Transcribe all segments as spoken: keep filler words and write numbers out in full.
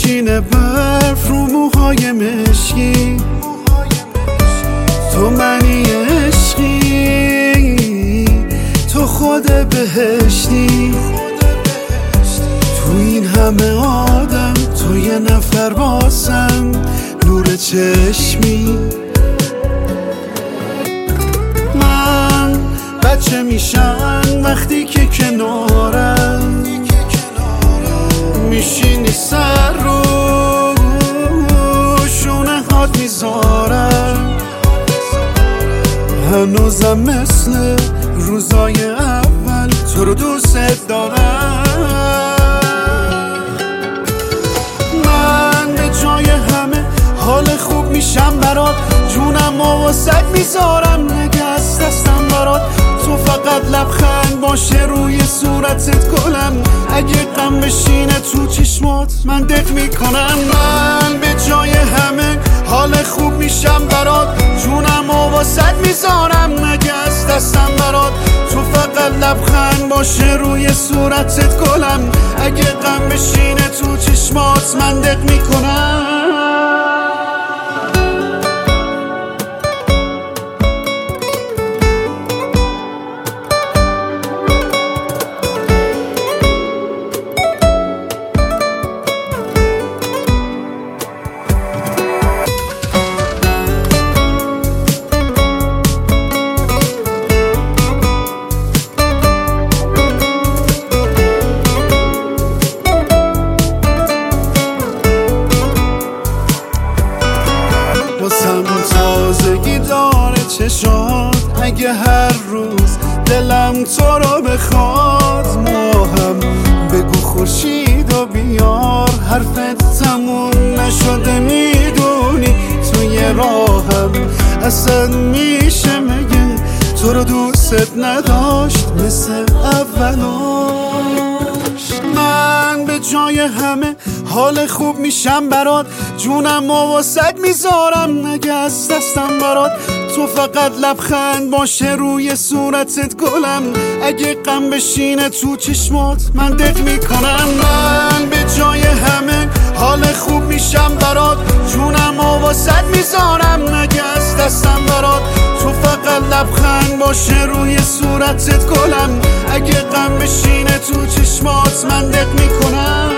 میشینه برف رو موهای مشکی، تو منی عشقی، تو خود بهشتی، تو این همه آدم تو یه نفر واسم نور چشمی. من بچه میشم وقتی که کنارم میشینی، سر رو شونه هات میذارم، هنوزم مثل روزای اول تو رو دوست دارم. من به جای همه حال خوب میشم برات، جونم و واسه میذارم نگه از دستم برات، تو فقط لبخند باشه روی صورتت گلم، اگه غم بشینه تو چشمات من دق میکنم. من به جای همه حال خوب میشم برات، جونم و واسه میذارم نگه از دستم برات، تو فقط لبخند باشه روی صورتت گلم، اگه غم بشینه تو چشمات من دق میکنم. واسم تازگی داره چشات، اگه هر روز دلم تو رو بخواد، ما هم بگو خورشید و بیار، حرفت تموم نشده میدونی توی راهم اصلا میشه مگه تو رو دوست نداشت مثل اولاش. من به جای همه حال خوب میشم برات، جونم و واسه میذارم نگه از دستم برات، تو فقط لبخند باشه روی صورتت گلم، اگه غم بشینه تو چشمات من دق میکنم. من به جای همه حال خوب میشم برات، جونم و واسه میذارم نگه از دستم برات، تو فقط لبخند باشه روی صورتت گلم، اگه غم بشینه تو چشمات من دق میکنم.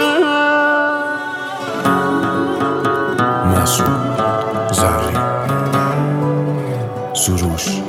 مسعود زرین، سروش